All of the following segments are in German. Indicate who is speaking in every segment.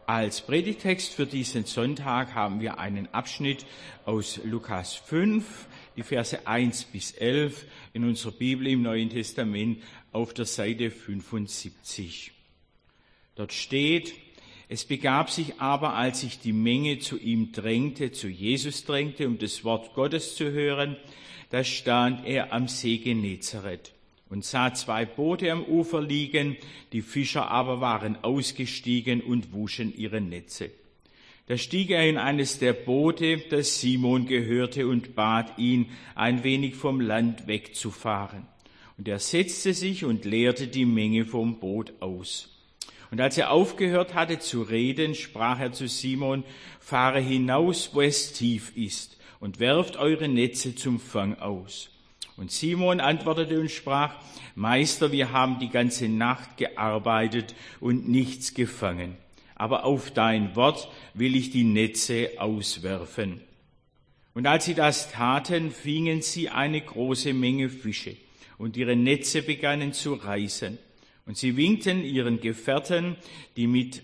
Speaker 1: Als Predigtext für diesen Sonntag haben wir einen Abschnitt aus Lukas 5, die Verse 1 bis 11 in unserer Bibel im Neuen Testament auf der Seite 75. Dort steht: Es begab sich aber, als sich die Menge zu ihm drängte, zu Jesus drängte, um das Wort Gottes zu hören, da stand er am See Genezareth und sah 2 Boote am Ufer liegen, die Fischer aber waren ausgestiegen und wuschen ihre Netze. Da stieg er in eines der Boote, das Simon gehörte, und bat ihn, ein wenig vom Land wegzufahren. Und er setzte sich und leerte die Menge vom Boot aus. Und als er aufgehört hatte zu reden, sprach er zu Simon: Fahre hinaus, wo es tief ist, und werft eure Netze zum Fang aus. Und Simon antwortete und sprach: Meister, wir haben die ganze Nacht gearbeitet und nichts gefangen. Aber auf dein Wort will ich die Netze auswerfen. Und als sie das taten, fingen sie eine große Menge Fische, und ihre Netze begannen zu reißen. Und sie winkten ihren Gefährten, die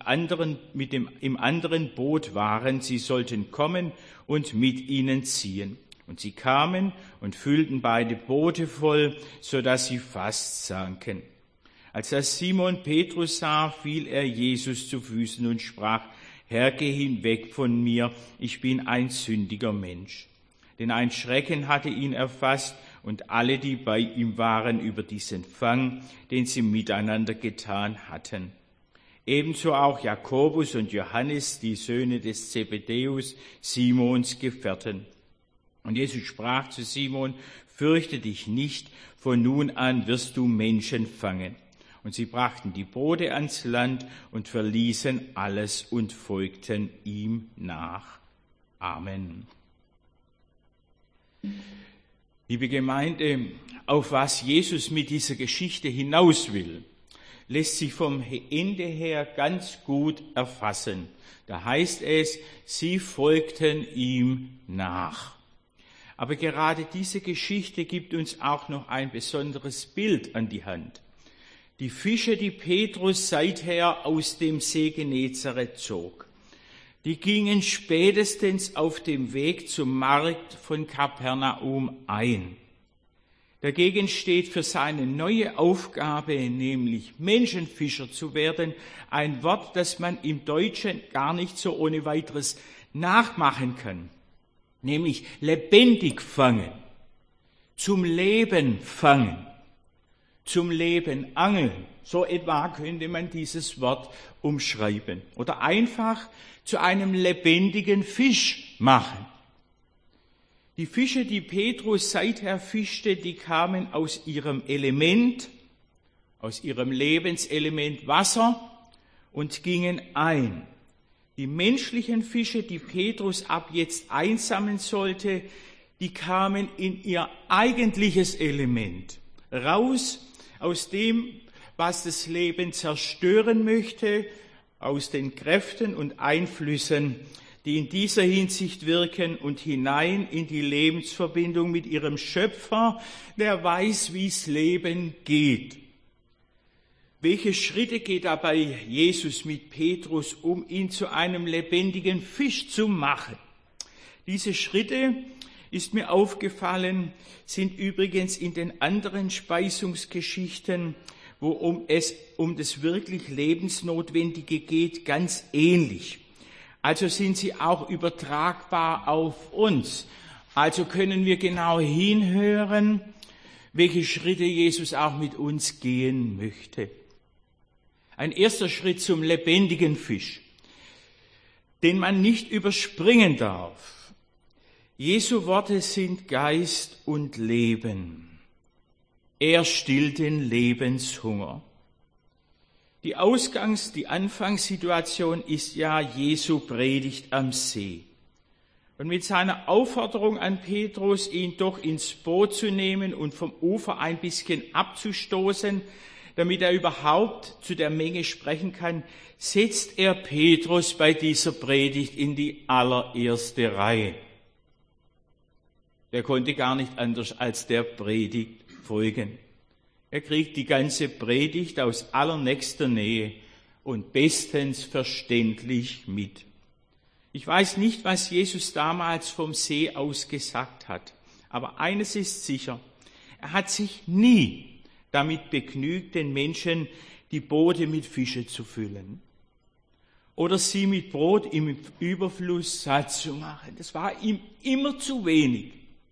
Speaker 1: im anderen Boot waren, sie sollten kommen und mit ihnen ziehen. Und sie kamen und füllten beide Boote voll, so dass sie fast sanken. Als das Simon Petrus sah, fiel er Jesus zu Füßen und sprach: Herr, geh hinweg von mir, ich bin ein sündiger Mensch. Denn ein Schrecken hatte ihn erfasst und alle, die bei ihm waren, über diesen Fang, den sie miteinander getan hatten. Ebenso auch Jakobus und Johannes, die Söhne des Zebedäus, Simons Gefährten. Und Jesus sprach zu Simon: Fürchte dich nicht, von nun an wirst du Menschen fangen. Und sie brachten die Boote ans Land und verließen alles und folgten ihm nach. Amen. Liebe Gemeinde, auf was Jesus mit dieser Geschichte hinaus will, lässt sich vom Ende her ganz gut erfassen. Da heißt es, sie folgten ihm nach. Aber gerade diese Geschichte gibt uns auch noch ein besonderes Bild an die Hand. Die Fische, die Petrus seither aus dem See Genezareth zog, die gingen spätestens auf dem Weg zum Markt von Kapernaum ein. Dagegen steht für seine neue Aufgabe, nämlich Menschenfischer zu werden, ein Wort, das man im Deutschen gar nicht so ohne weiteres nachmachen kann. Nämlich lebendig fangen, zum Leben fangen, zum Leben angeln. So etwa könnte man dieses Wort umschreiben. Oder einfach zu einem lebendigen Fisch machen. Die Fische, die Petrus seither fischte, die kamen aus ihrem Element, aus ihrem Lebenselement Wasser und gingen ein. Die menschlichen Fische, die Petrus ab jetzt einsammeln sollte, die kamen in ihr eigentliches Element, raus aus dem, was das Leben zerstören möchte, aus den Kräften und Einflüssen, die in dieser Hinsicht wirken, und hinein in die Lebensverbindung mit ihrem Schöpfer, der weiß, wie's Leben geht. Welche Schritte geht dabei Jesus mit Petrus, um ihn zu einem lebendigen Fisch zu machen? Diese Schritte, ist mir aufgefallen, sind übrigens in den anderen Speisungsgeschichten, wo es um das wirklich Lebensnotwendige geht, ganz ähnlich. Also sind sie auch übertragbar auf uns. Also können wir genau hinhören, welche Schritte Jesus auch mit uns gehen möchte. Ein erster Schritt zum lebendigen Fisch, den man nicht überspringen darf. Jesu Worte sind Geist und Leben. Er stillt den Lebenshunger. Die Anfangssituation ist ja Jesu Predigt am See. Und mit seiner Aufforderung an Petrus, ihn doch ins Boot zu nehmen und vom Ufer ein bisschen abzustoßen, damit er überhaupt zu der Menge sprechen kann, setzt er Petrus bei dieser Predigt in die allererste Reihe. Der konnte gar nicht anders als der Predigt folgen. Er kriegt die ganze Predigt aus allernächster Nähe und bestens verständlich mit. Ich weiß nicht, was Jesus damals vom See aus gesagt hat, aber eines ist sicher, er hat sich nie damit begnügt, den Menschen die Boote mit Fische zu füllen oder sie mit Brot im Überfluss satt zu machen. Das war ihm immer zu wenig.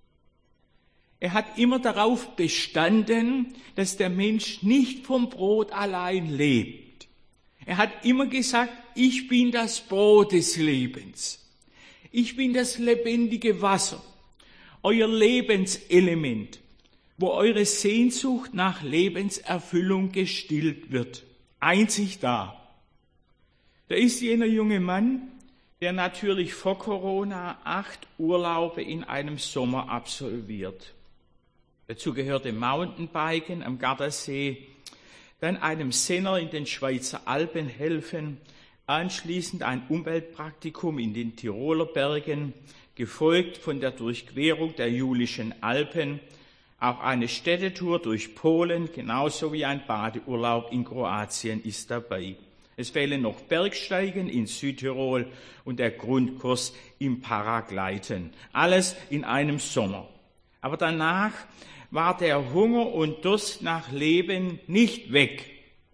Speaker 1: Er hat immer darauf bestanden, dass der Mensch nicht vom Brot allein lebt. Er hat immer gesagt, ich bin das Brot des Lebens. Ich bin das lebendige Wasser, euer Lebenselement, wo eure Sehnsucht nach Lebenserfüllung gestillt wird. Einzig da. Da ist jener junge Mann, der natürlich vor Corona 8 Urlaube in einem Sommer absolviert. Dazu gehörte Mountainbiken am Gardasee, dann einem Senner in den Schweizer Alpen helfen, anschließend ein Umweltpraktikum in den Tiroler Bergen, gefolgt von der Durchquerung der Julischen Alpen, auch eine Städtetour durch Polen, genauso wie ein Badeurlaub in Kroatien ist dabei. Es fehlen noch Bergsteigen in Südtirol und der Grundkurs im Paragleiten. Alles in einem Sommer. Aber danach war der Hunger und Durst nach Leben nicht weg.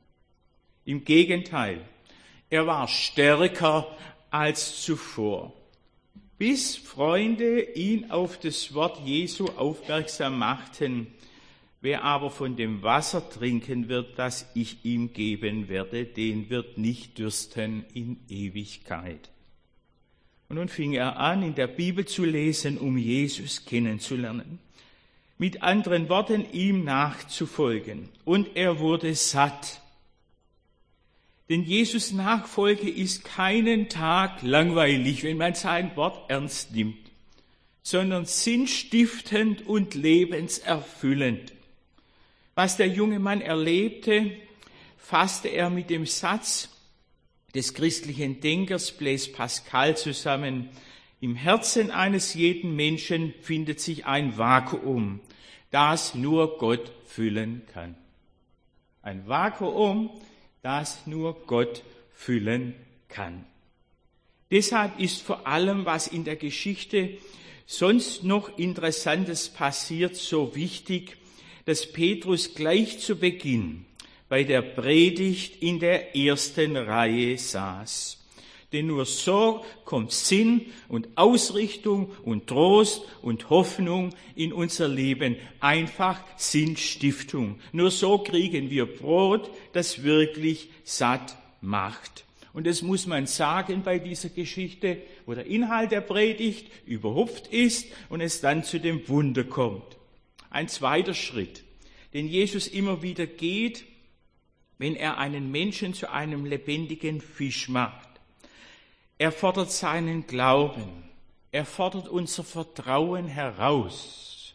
Speaker 1: Im Gegenteil, er war stärker als zuvor. Bis Freunde ihn auf das Wort Jesu aufmerksam machten: Wer aber von dem Wasser trinken wird, das ich ihm geben werde, den wird nicht dürsten in Ewigkeit. Und nun fing er an, in der Bibel zu lesen, um Jesus kennenzulernen. Mit anderen Worten, ihm nachzufolgen. Und er wurde satt. Denn Jesus Nachfolge ist keinen Tag langweilig, wenn man sein Wort ernst nimmt, sondern sinnstiftend und lebenserfüllend. Was der junge Mann erlebte, fasste er mit dem Satz des christlichen Denkers Blaise Pascal zusammen: Im Herzen eines jeden Menschen findet sich ein Vakuum, das nur Gott füllen kann. Ein Vakuum, das nur Gott füllen kann. Deshalb ist vor allem, was in der Geschichte sonst noch Interessantes passiert, so wichtig, dass Petrus gleich zu Beginn bei der Predigt in der ersten Reihe saß. Denn nur so kommt Sinn und Ausrichtung und Trost und Hoffnung in unser Leben. Einfach Sinnstiftung. Nur so kriegen wir Brot, das wirklich satt macht. Und das muss man sagen bei dieser Geschichte, wo der Inhalt der Predigt überhupft ist und es dann zu dem Wunder kommt. Ein zweiter Schritt, den Jesus immer wieder geht, wenn er einen Menschen zu einem lebendigen Fisch macht. Er fordert seinen Glauben, er fordert unser Vertrauen heraus.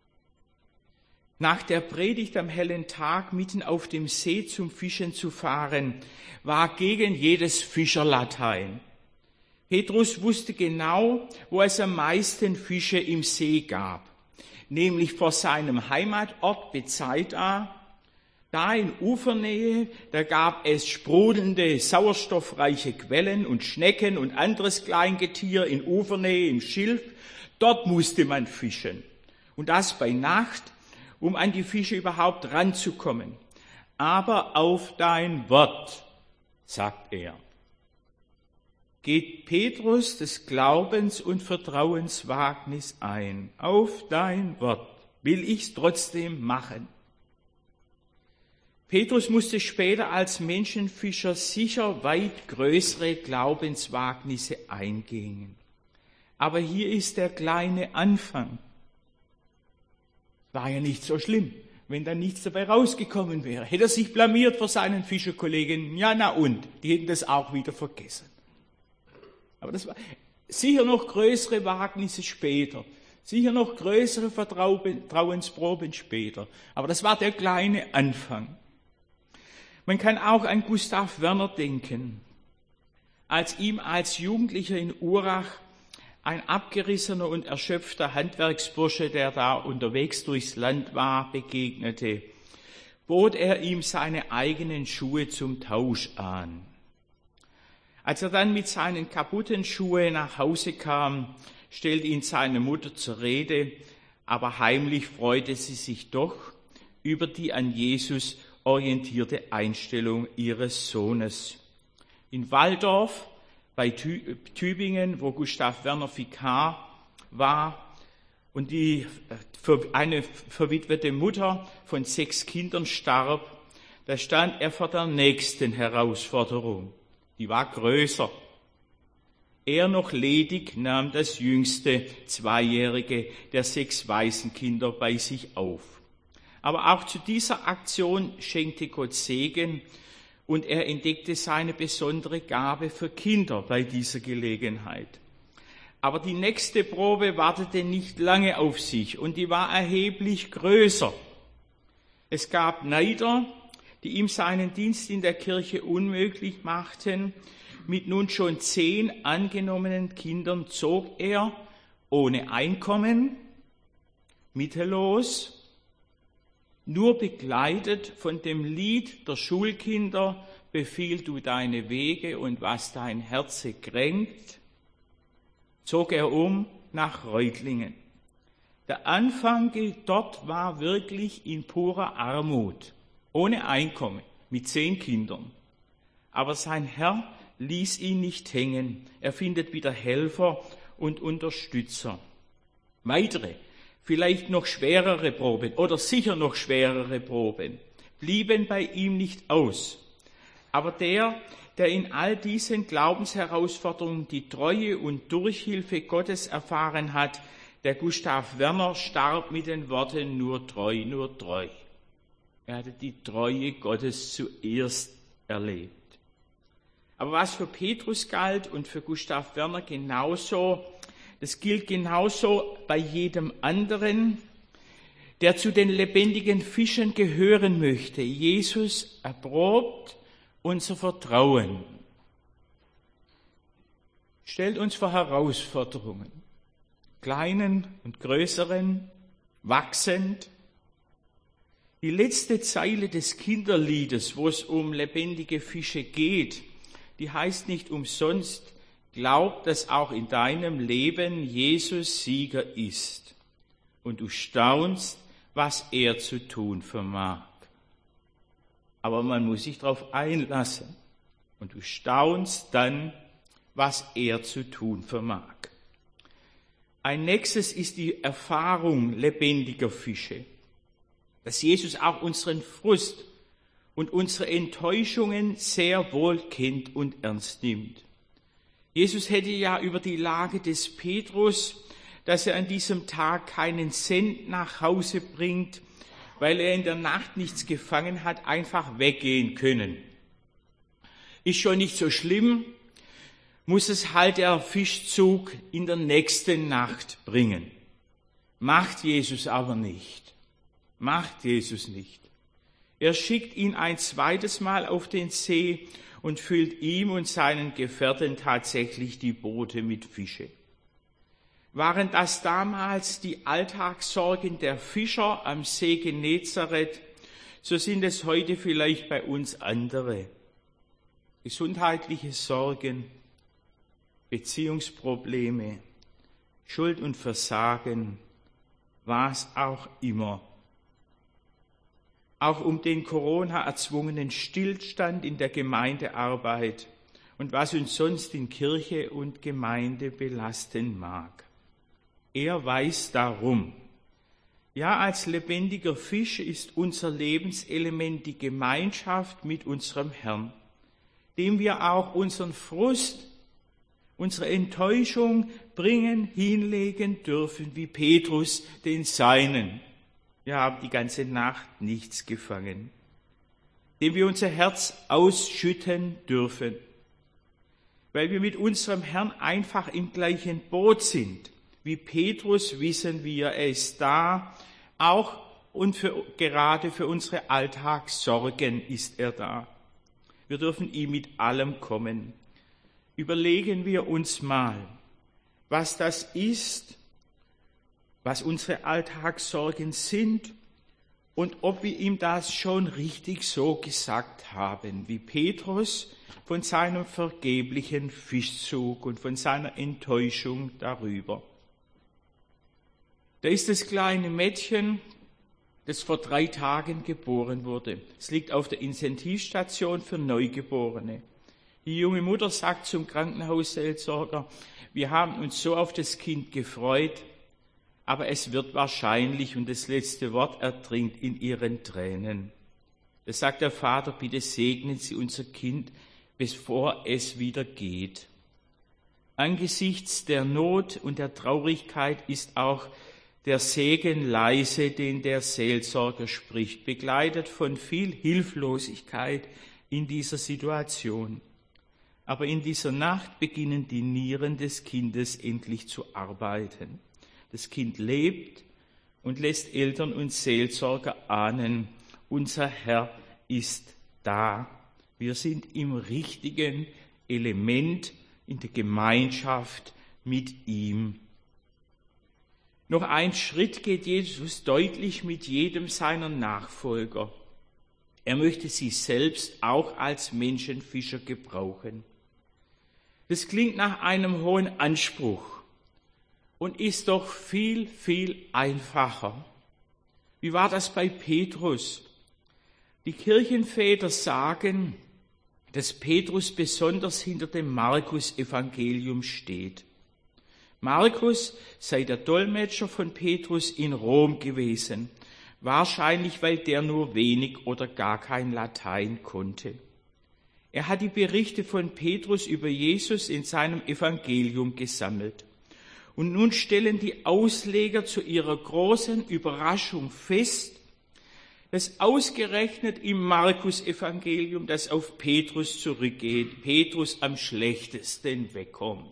Speaker 1: Nach der Predigt am hellen Tag mitten auf dem See zum Fischen zu fahren, war gegen jedes Fischerlatein. Petrus wusste genau, wo es am meisten Fische im See gab, nämlich vor seinem Heimatort Bethsaida. Da in Ufernähe, da gab es sprudelnde, sauerstoffreiche Quellen und Schnecken und anderes Kleingetier in Ufernähe im Schilf. Dort musste man fischen. Und das bei Nacht, um an die Fische überhaupt ranzukommen. Aber auf dein Wort, sagt er, geht Petrus das Glaubens- und Vertrauenswagnis ein. Auf dein Wort will ich's trotzdem machen. Petrus musste später als Menschenfischer sicher weit größere Glaubenswagnisse eingehen. Aber hier ist der kleine Anfang. War ja nicht so schlimm, wenn da nichts dabei rausgekommen wäre. Hätte er sich blamiert vor seinen Fischerkollegen, ja na und, die hätten das auch wieder vergessen. Aber das war sicher noch größere Wagnisse später, sicher noch größere Vertrauensproben später. Aber das war der kleine Anfang. Man kann auch an Gustav Werner denken, als ihm als Jugendlicher in Urach ein abgerissener und erschöpfter Handwerksbursche, der da unterwegs durchs Land war, begegnete. bot er ihm seine eigenen Schuhe zum Tausch an. Als er dann mit seinen kaputten Schuhen nach Hause kam, stellte ihn seine Mutter zur Rede, aber heimlich freute sie sich doch über die an Jesus orientierte Einstellung ihres Sohnes. In Walldorf bei Tübingen, wo Gustav Werner Vikar war und eine verwitwete Mutter von 6 Kindern starb, da stand er vor der nächsten Herausforderung. Die war größer. Er noch ledig nahm das jüngste 2-jährige der 6 Waisenkinder bei sich auf. Aber auch zu dieser Aktion schenkte Gott Segen und er entdeckte seine besondere Gabe für Kinder bei dieser Gelegenheit. Aber die nächste Probe wartete nicht lange auf sich und die war erheblich größer. Es gab Neider, die ihm seinen Dienst in der Kirche unmöglich machten. Mit nun schon 10 angenommenen Kindern zog er ohne Einkommen, mittellos, nur begleitet von dem Lied der Schulkinder, befiehl du deine Wege und was dein Herze kränkt, zog er nach Reutlingen. Der Anfang dort war wirklich in purer Armut, ohne Einkommen, mit 10 Kindern. Aber sein Herr ließ ihn nicht hängen. Er findet wieder Helfer und Unterstützer. Weitere, vielleicht noch schwerere Proben oder sicher noch schwerere Proben blieben bei ihm nicht aus. Aber der in all diesen Glaubensherausforderungen die Treue und Durchhilfe Gottes erfahren hat, der Gustav Werner, starb mit den Worten nur treu, nur treu. Er hatte die Treue Gottes zuerst erlebt. Aber was für Petrus galt und für Gustav Werner genauso, das gilt genauso bei jedem anderen, der zu den lebendigen Fischen gehören möchte. Jesus erprobt unser Vertrauen. Stellt uns vor Herausforderungen, kleinen und größeren, wachsend. Die letzte Zeile des Kinderliedes, wo es um lebendige Fische geht, die heißt nicht umsonst, glaub, dass auch in deinem Leben Jesus Sieger ist und du staunst, was er zu tun vermag. Aber man muss sich darauf einlassen und du staunst dann, was er zu tun vermag. Ein nächstes ist die Erfahrung lebendiger Fische, dass Jesus auch unseren Frust und unsere Enttäuschungen sehr wohl kennt und ernst nimmt. Jesus hätte ja über die Lage des Petrus, dass er an diesem Tag keinen Cent nach Hause bringt, weil er in der Nacht nichts gefangen hat, einfach weggehen können. Ist schon nicht so schlimm, muss es halt der Fischzug in der nächsten Nacht bringen. Macht Jesus aber nicht. Macht Jesus nicht. Er schickt ihn ein zweites Mal auf den See und füllt ihm und seinen Gefährten tatsächlich die Boote mit Fische. Waren das damals die Alltagssorgen der Fischer am See Genezareth, so sind es heute vielleicht bei uns andere. Gesundheitliche Sorgen, Beziehungsprobleme, Schuld und Versagen, was auch immer. Auch um den Corona erzwungenen Stillstand in der Gemeindearbeit und was uns sonst in Kirche und Gemeinde belasten mag. Er weiß darum. Ja, als lebendiger Fisch ist unser Lebenselement die Gemeinschaft mit unserem Herrn, dem wir auch unseren Frust, unsere Enttäuschung bringen, hinlegen dürfen, wie Petrus den Seinen. Wir haben die ganze Nacht nichts gefangen, dem wir unser Herz ausschütten dürfen, weil wir mit unserem Herrn einfach im gleichen Boot sind. Wie Petrus wissen wir, er ist da, auch und gerade für unsere Alltagssorgen ist er da. Wir dürfen ihm mit allem kommen. Überlegen wir uns mal, was das ist, was unsere Alltagssorgen sind und ob wir ihm das schon richtig so gesagt haben, wie Petrus von seinem vergeblichen Fischzug und von seiner Enttäuschung darüber. Da ist das kleine Mädchen, das vor 3 Tagen geboren wurde. Es liegt auf der Intensivstation für Neugeborene. Die junge Mutter sagt zum Krankenhausseelsorger, wir haben uns so auf das Kind gefreut, aber es wird wahrscheinlich, und das letzte Wort ertrinkt in ihren Tränen. Da sagt der Vater, bitte segnen Sie unser Kind, bevor es wieder geht. Angesichts der Not und der Traurigkeit ist auch der Segen leise, den der Seelsorger spricht, begleitet von viel Hilflosigkeit in dieser Situation. Aber in dieser Nacht beginnen die Nieren des Kindes endlich zu arbeiten. Das Kind lebt und lässt Eltern und Seelsorger ahnen, unser Herr ist da. Wir sind im richtigen Element in der Gemeinschaft mit ihm. Noch ein Schritt geht Jesus deutlich mit jedem seiner Nachfolger. Er möchte sie selbst auch als Menschenfischer gebrauchen. Das klingt nach einem hohen Anspruch und ist doch viel, viel einfacher. Wie war das bei Petrus? Die Kirchenväter sagen, dass Petrus besonders hinter dem Markus-Evangelium steht. Markus sei der Dolmetscher von Petrus in Rom gewesen, wahrscheinlich weil der nur wenig oder gar kein Latein konnte. Er hat die Berichte von Petrus über Jesus in seinem Evangelium gesammelt. Und nun stellen die Ausleger zu ihrer großen Überraschung fest, dass ausgerechnet im Markus-Evangelium, das auf Petrus zurückgeht, Petrus am schlechtesten wegkommt.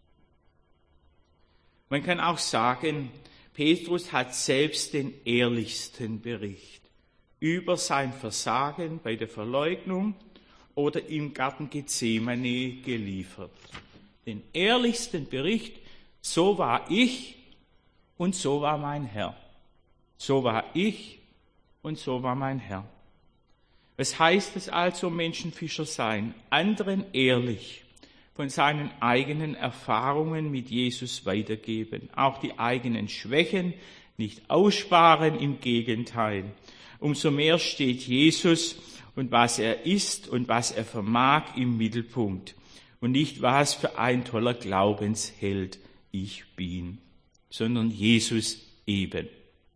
Speaker 1: Man kann auch sagen, Petrus hat selbst den ehrlichsten Bericht über sein Versagen bei der Verleugnung oder im Garten Gethsemane geliefert. Den ehrlichsten Bericht, so war ich und so war mein Herr. So war ich und so war mein Herr. Was heißt es also, Menschenfischer sein? Anderen ehrlich von seinen eigenen Erfahrungen mit Jesus weitergeben. Auch die eigenen Schwächen nicht aussparen, im Gegenteil. Umso mehr steht Jesus und was er ist und was er vermag im Mittelpunkt. Und nicht, was für ein toller Glaubensheld ich bin, sondern Jesus eben.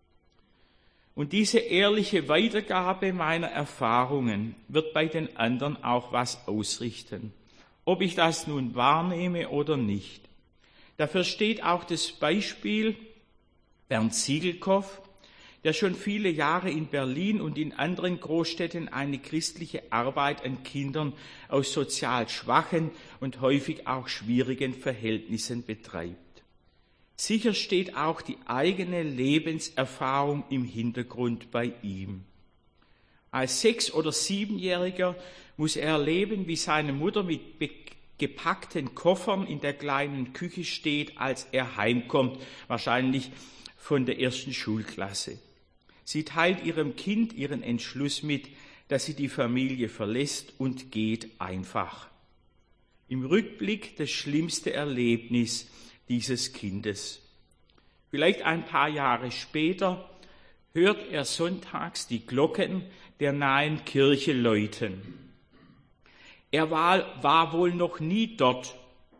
Speaker 1: Und diese ehrliche Weitergabe meiner Erfahrungen wird bei den anderen auch was ausrichten. Ob ich das nun wahrnehme oder nicht. Dafür steht auch das Beispiel Bernd Siegelkopf, der schon viele Jahre in Berlin und in anderen Großstädten eine christliche Arbeit an Kindern aus sozial schwachen und häufig auch schwierigen Verhältnissen betreibt. Sicher steht auch die eigene Lebenserfahrung im Hintergrund bei ihm. Als 6- oder 7-Jähriger muss er erleben, wie seine Mutter mit gepackten Koffern in der kleinen Küche steht, als er heimkommt, wahrscheinlich von der 1. Schulklasse. Sie teilt ihrem Kind ihren Entschluss mit, dass sie die Familie verlässt und geht einfach. Im Rückblick das schlimmste Erlebnis dieses Kindes. Vielleicht ein paar Jahre später hört er sonntags die Glocken der nahen Kirche läuten. Er war wohl noch nie dort,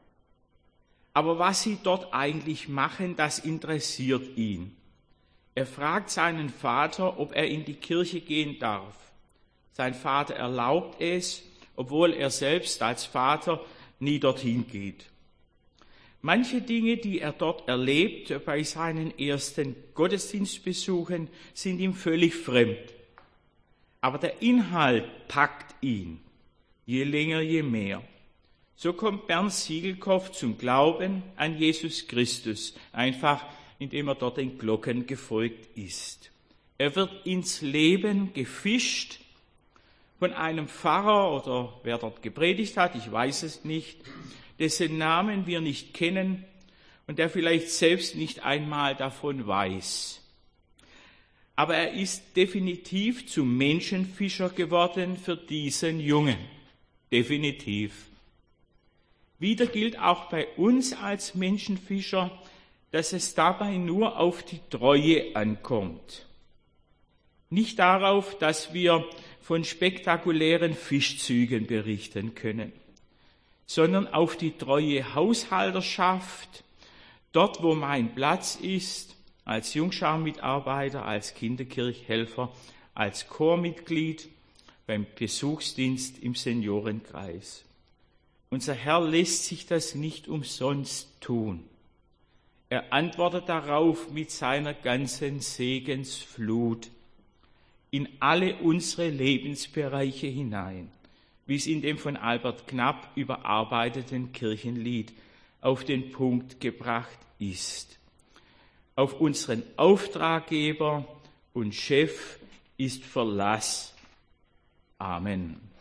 Speaker 1: aber was sie dort eigentlich machen, das interessiert ihn. Er fragt seinen Vater, ob er in die Kirche gehen darf. Sein Vater erlaubt es, obwohl er selbst als Vater nie dorthin geht. Manche Dinge, die er dort erlebt bei seinen ersten Gottesdienstbesuchen, sind ihm völlig fremd. Aber der Inhalt packt ihn, je länger, je mehr. So kommt Bernd Siegelkopf zum Glauben an Jesus Christus, einfach indem er dort den Glocken gefolgt ist. Er wird ins Leben gefischt von einem Pfarrer oder wer dort gepredigt hat, ich weiß es nicht, dessen Namen wir nicht kennen und der vielleicht selbst nicht einmal davon weiß. aber er ist definitiv zum Menschenfischer geworden für diesen Jungen. Definitiv. Wieder gilt auch bei uns als Menschenfischer, dass es dabei nur auf die Treue ankommt. Nicht darauf, dass wir von spektakulären Fischzügen berichten können, sondern auf die treue Haushalterschaft, dort wo mein Platz ist, als Jungschar-Mitarbeiter, als Kinderkirchhelfer, als Chormitglied, beim Besuchsdienst im Seniorenkreis. Unser Herr lässt sich das nicht umsonst tun. Er antwortet darauf mit seiner ganzen Segensflut in alle unsere Lebensbereiche hinein, wie es in dem von Albert Knapp überarbeiteten Kirchenlied auf den Punkt gebracht ist. Auf unseren Auftraggeber und Chef ist Verlass. Amen.